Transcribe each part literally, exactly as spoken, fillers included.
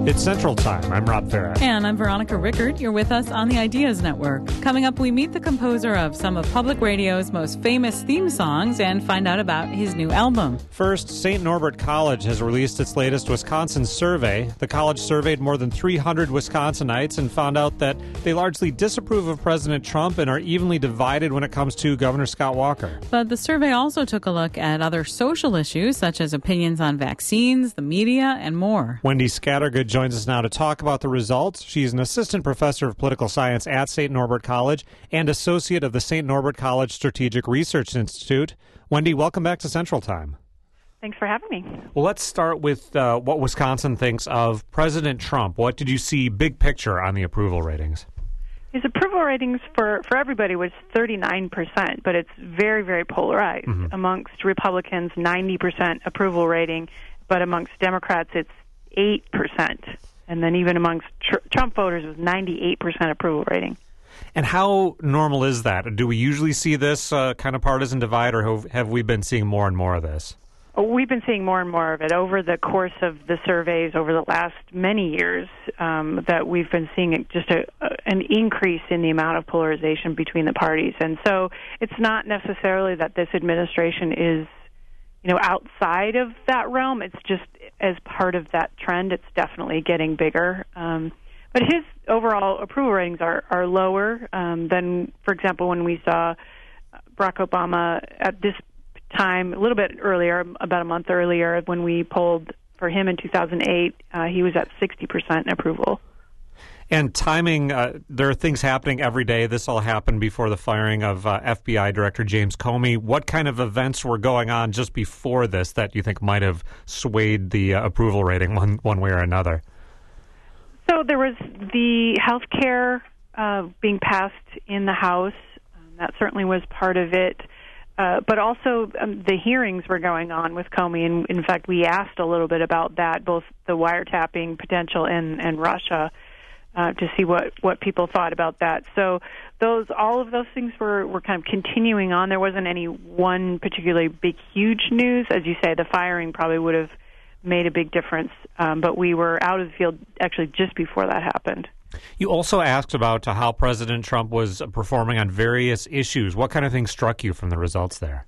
It's Central Time. I'm Rob Farah. And I'm Veronica Rickard. You're with us on the Ideas Network. Coming up, we meet the composer of some of public radio's most famous theme songs and find out about his new album. First, Saint Norbert College has released its latest Wisconsin survey. The college surveyed more than three hundred Wisconsinites and found out that they largely disapprove of President Trump and are evenly divided when it comes to Governor Scott Walker. But the survey also took a look at other social issues, such as opinions on vaccines, the media, and more. Wendy Scattergood joins us now to talk about the results. She's an assistant professor of political science at Saint Norbert College and associate of the Saint Norbert College Strategic Research Institute. Wendy, welcome back to Central Time. Thanks for having me. Well, let's start with uh, what Wisconsin thinks of President Trump. What did you see big picture on the approval ratings? His approval ratings for, for everybody was thirty-nine percent, but it's very, very polarized. Mm-hmm. Amongst Republicans, ninety percent approval rating, but amongst Democrats, it's eight percent. And then even amongst tr- Trump voters, it was ninety-eight percent approval rating. And how normal is that? Do we usually see this uh, kind of partisan divide, or have, have we been seeing more and more of this? We've been seeing more and more of it over the course of the surveys over the last many years, um, that we've been seeing just a, a, an increase in the amount of polarization between the parties. And so it's not necessarily that this administration is, you know, outside of that realm. It's just as part of that trend, it's definitely getting bigger. Um, but his overall approval ratings are, are lower um, than, for example, when we saw Barack Obama at this time, a little bit earlier, about a month earlier, when we polled for him in two thousand eight, uh, he was at sixty percent approval. And timing, uh, there are things happening every day. This all happened before the firing of uh, F B I Director James Comey. What kind of events were going on just before this that you think might have swayed the uh, approval rating one, one way or another? So there was the health care uh, being passed in the House. Um, that certainly was part of it. Uh, but also um, the hearings were going on with Comey, and in fact we asked a little bit about that, both the wiretapping potential and, and Russia, uh, to see what, what people thought about that. So those all of those things were, were kind of continuing on. There wasn't any one particularly big, huge news. As you say, the firing probably would have made a big difference, um, but we were out of the field actually just before that happened. You also asked about uh, how President Trump was performing on various issues. What kind of things struck you from the results there?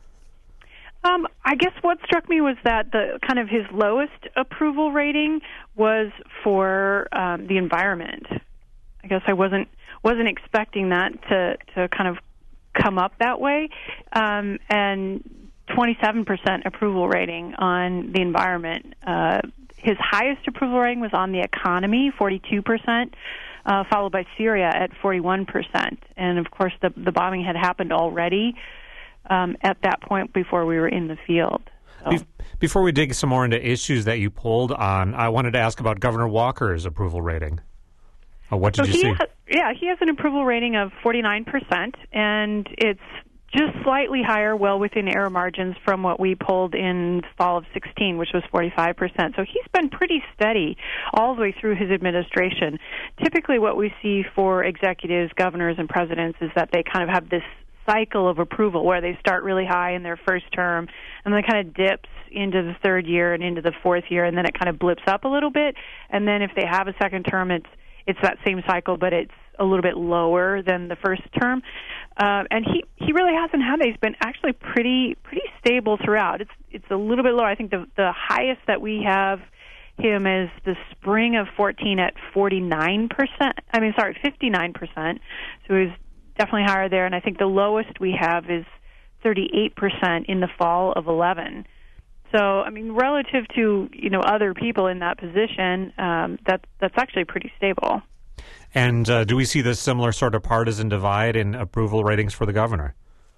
Um, I guess what struck me was that the kind of his lowest approval rating was for um, the environment. I guess I wasn't wasn't expecting that to, to kind of come up that way, um, and twenty-seven percent approval rating on the environment. Uh, His highest approval rating was on the economy, forty-two percent, uh, followed by Syria at forty-one percent. And, of course, the, the bombing had happened already um, at that point before we were in the field. So. Before we dig some more into issues that you polled on, I wanted to ask about Governor Walker's approval rating. Uh, what did so you see? Ha- yeah, he has an approval rating of forty-nine percent, and it's just slightly higher, well within error margins from what we polled in fall of sixteen, which was forty-five percent. So he's been pretty steady all the way through his administration. Typically what we see for executives, governors, and presidents is that they kind of have this cycle of approval where they start really high in their first term, and then kind of dips into the third year and into the fourth year, and then it kind of blips up a little bit. And then if they have a second term, it's it's that same cycle, but it's a little bit lower than the first term. Uh, and he, he really hasn't had that. He's been actually pretty pretty stable throughout. It's it's a little bit lower. I think the the highest that we have him is the spring of fourteen at forty-nine percent. I mean, sorry, fifty-nine percent. So he's definitely higher there. And I think the lowest we have is thirty-eight percent in the fall of eleven. So, I mean, relative to, you know, other people in that position, um, that, that's actually pretty stable. And uh, do we see this similar sort of partisan divide in approval ratings for the governor?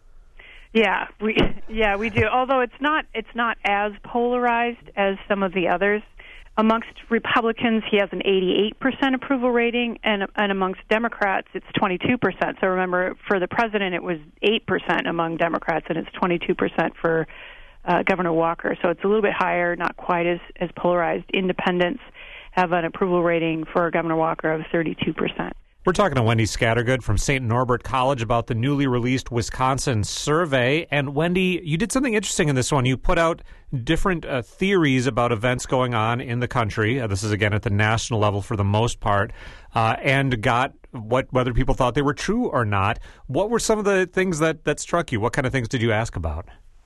Yeah, we yeah we do. Although it's not it's not as polarized as some of the others. Amongst Republicans, he has an eighty-eight percent approval rating, and and amongst Democrats, it's twenty-two percent. So remember, for the president, it was eight percent among Democrats, and it's twenty-two percent for uh, Governor Walker. So it's a little bit higher, not quite as, as polarized. Independents have an approval rating for Governor Walker of thirty-two percent. We're talking to Wendy Scattergood from Saint Norbert College about the newly released Wisconsin survey. And Wendy, you did something interesting in this one. You put out different uh, theories about events going on in the country. Uh, this is, again, at the national level for the most part, uh, and got what whether people thought they were true or not. What were some of the things that, that struck you? What kind of things did you ask about?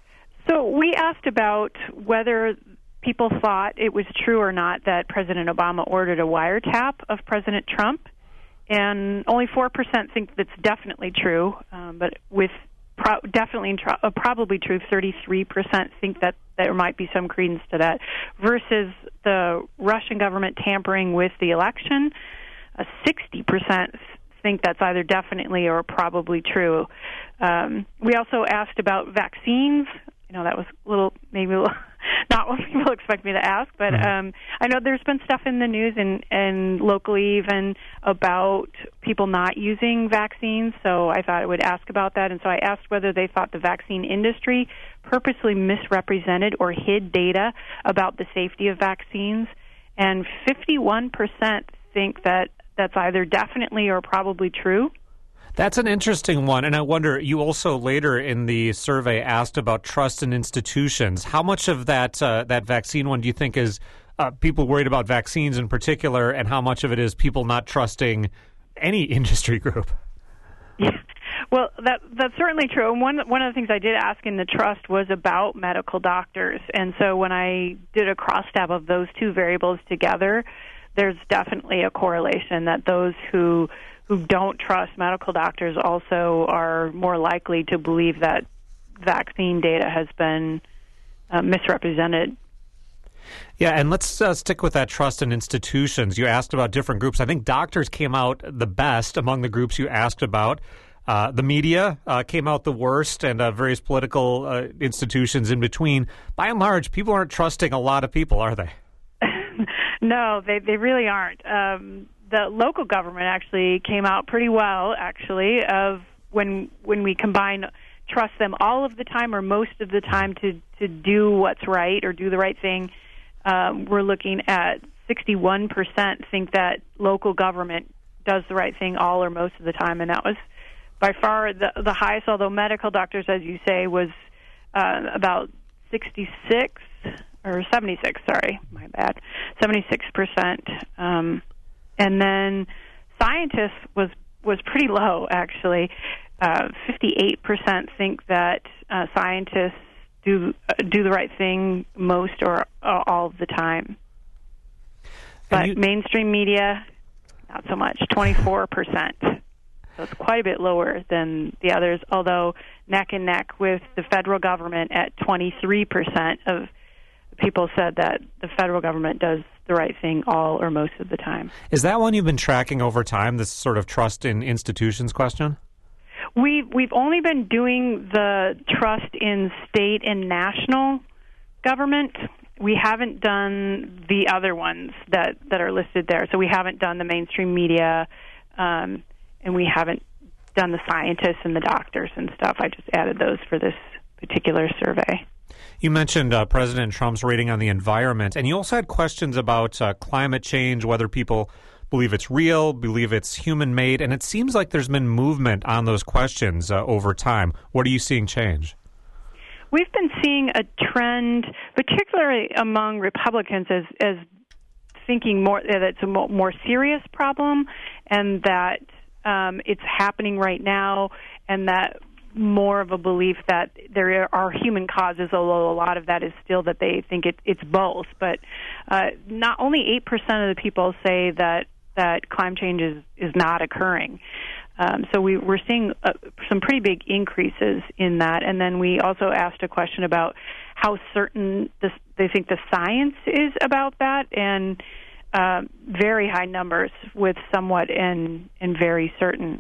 So we asked about whether people thought it was true or not that President Obama ordered a wiretap of President Trump. And only four percent think that's definitely true, um, but with pro- definitely tr- uh, probably true, thirty-three percent think that there might be some credence to that, versus the Russian government tampering with the election. Uh, sixty percent think that's either definitely or probably true. Um, we also asked about vaccines. You know, that was a little, maybe a little, not what people expect me to ask, but um, I know there's been stuff in the news and, and locally even about people not using vaccines, so I thought I would ask about that. And so I asked whether they thought the vaccine industry purposely misrepresented or hid data about the safety of vaccines, and fifty-one percent think that that's either definitely or probably true. That's an interesting one, and I wonder, you also later in the survey asked about trust in institutions. How much of that uh, that vaccine one do you think is uh, people worried about vaccines in particular, and how much of it is people not trusting any industry group? Yeah, well, that that's certainly true. And one one of the things I did ask in the trust was about medical doctors, and so when I did a cross-tab of those two variables together, there's definitely a correlation that those who who don't trust medical doctors also are more likely to believe that vaccine data has been uh, misrepresented. Yeah, and let's uh, stick with that trust in institutions. You asked about different groups. I think doctors came out the best among the groups you asked about. Uh, the media uh, came out the worst, and uh, various political uh, institutions in between. By and large, people aren't trusting a lot of people, are they? No, they, they really aren't. Um, the local government actually came out pretty well, actually, of when when we combine trust them all of the time or most of the time to, to do what's right or do the right thing. Um, we're looking at sixty-one percent think that local government does the right thing all or most of the time, and that was by far the, the highest, although medical doctors, as you say, was uh, about sixty-six or seventy-six, sorry, my bad, seventy-six percent. Um, and then scientists was, was pretty low, actually. Uh, fifty-eight percent think that uh, scientists do uh, do the right thing most or uh, all of the time. But you, mainstream media, not so much, twenty-four percent. So it's quite a bit lower than the others, although neck and neck with the federal government at twenty-three percent of people said that the federal government does the right thing all or most of the time. Is that one you've been tracking over time, this sort of trust in institutions question? We've, we've only been doing the trust in state and national government. We haven't done the other ones that, that are listed there. So we haven't done the mainstream media, um, and we haven't done the scientists and the doctors and stuff. I just added those for this particular survey. You mentioned uh, President Trump's rating on the environment, and you also had questions about uh, climate change, whether people believe it's real, believe it's human-made, and it seems like there's been movement on those questions uh, over time. What are you seeing change? We've been seeing a trend, particularly among Republicans, as, as thinking more that it's a more serious problem and that um, it's happening right now, and that more of a belief that there are human causes, although a lot of that is still that they think it, it's both. But uh, not only eight percent of the people say that, that climate change is, is not occurring. Um, so we, we're seeing uh, some pretty big increases in that. And then we also asked a question about how certain this, they think the science is about that, and uh, very high numbers with somewhat and, and very certain.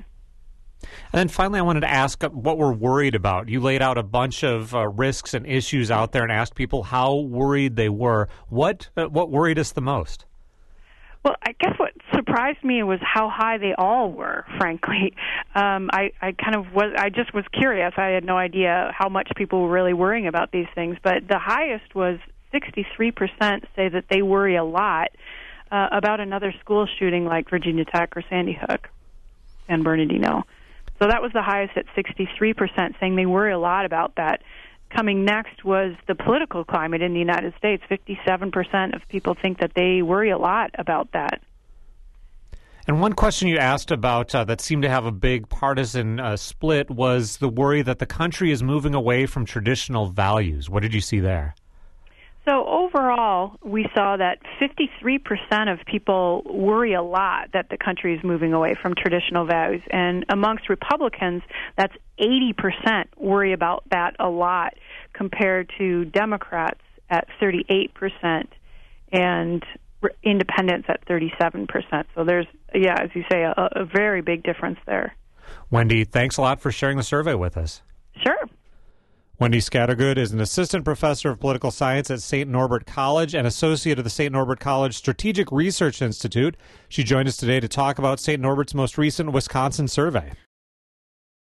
And then finally, I wanted to ask what we're worried about. You laid out a bunch of uh, risks and issues out there and asked people how worried they were. What uh, what worried us the most? Well, I guess what surprised me was how high they all were, frankly. Um, I, I kind of was, I just was curious. I had no idea how much people were really worrying about these things. But the highest was sixty-three percent say that they worry a lot uh, about another school shooting like Virginia Tech or Sandy Hook. San Bernardino. So that was the highest at sixty-three percent, saying they worry a lot about that. Coming next was the political climate in the United States. fifty-seven percent of people think that they worry a lot about that. And one question you asked about uh, that seemed to have a big partisan uh, split was the worry that the country is moving away from traditional values. What did you see there? So overall, we saw that fifty-three percent of people worry a lot that the country is moving away from traditional values. And amongst Republicans, that's eighty percent worry about that a lot, compared to Democrats at thirty-eight percent and independents at thirty-seven percent. So there's, yeah, as you say, a, a very big difference there. Wendy, thanks a lot for sharing the survey with us. Sure. Wendy Scattergood is an assistant professor of political science at Saint Norbert College and associate of the Saint Norbert College Strategic Research Institute. She joined us today to talk about Saint Norbert's most recent Wisconsin survey.